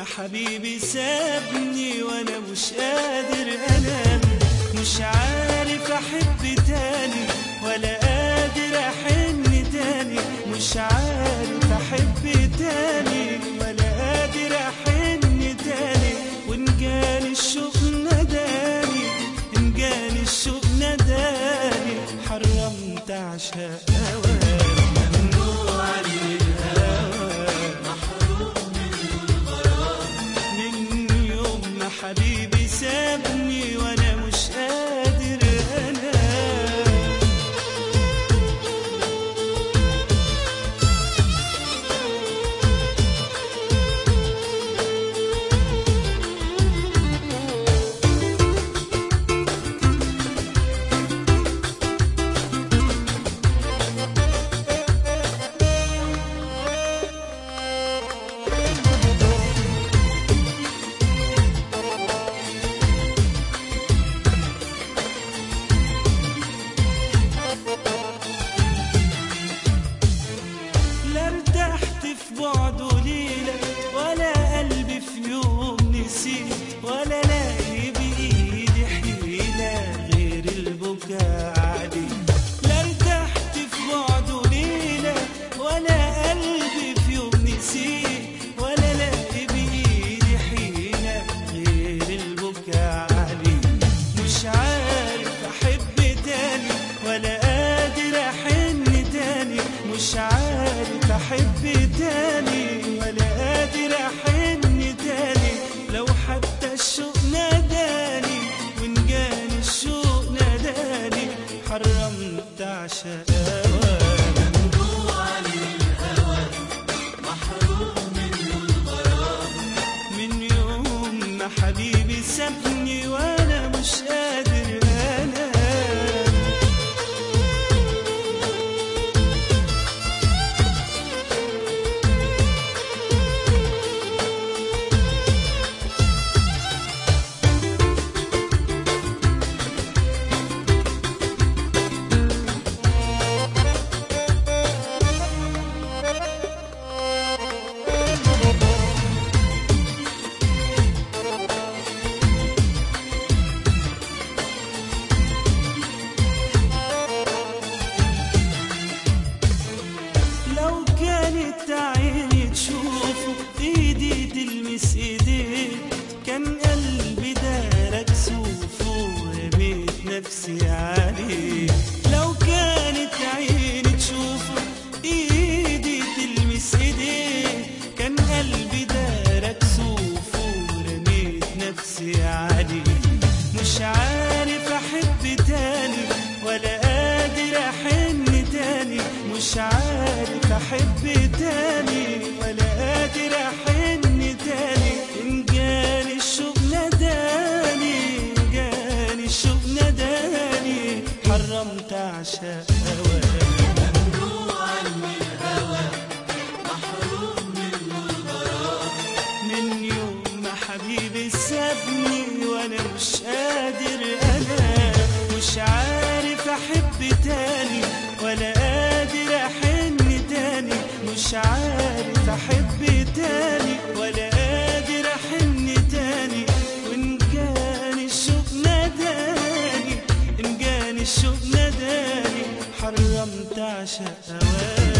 ما حبيبي سابني وانا مش قادر انام، مش عارف احب تاني ولا قادر احن تاني، مش عارف احب تاني ولا قادر احن تاني. وان جاني الشوق ناداني، ان جاني الشوق ناداني، حرمت عشاق هواك. ممنوع عن الهوى، محروم من الغرام، من يوم ما حبيبي سابني وانا مش قادر انام. لا ارتحت في بعده ليلة ولا قلبي في يوم نسيت، ولا لاقي بإيدي حيلة غير البكاء عليه. لا ارتحت في بعده ليلة ولا قلبي في يوم نسيت، ولا لاقي بإيدي حيلة غير البكاء عليه. مش عارف أحب تاني ولا قادر أحن تاني، مش عارف أحب تاني ولا قادر أحن تاني. لو حتى الشوق ناداني، وإن جاني الشوق ناداني، حرمت عشاق هواك. ممنوع عن الهوى، محروم من الغرام، من يوم ما حبيبي سابني وأنا مش قادر أنام. لو كانت عيني تشوفه، ايدي تلمس ايديه، كان قلبي دارك سوفه ورميت نفسي عليه. لو كانت عيني تشوفه، ايدي تلمس ايديه، كان قلبي دارك سوفه ورميت نفسي عليه. مش عارف احب تاني ولا قادر احن تاني، مش عارف احب تاني ولا قادر احن تاني. ان جاني الشوق ناداني، ان جاني الشوق ناداني، حرمت عشاق هواك. ممنوع عن الهوى، محروم من الغرام، من يوم ما حبيبي سابني وانا مش قادر انام. مش عارف احب تاني ولا قادر احن تاني، مش عارف احب تاني ولا قادر احن تاني. وان جاني الشوق ناداني، ان جاني الشوق ناداني، حرمت عشاق هواك.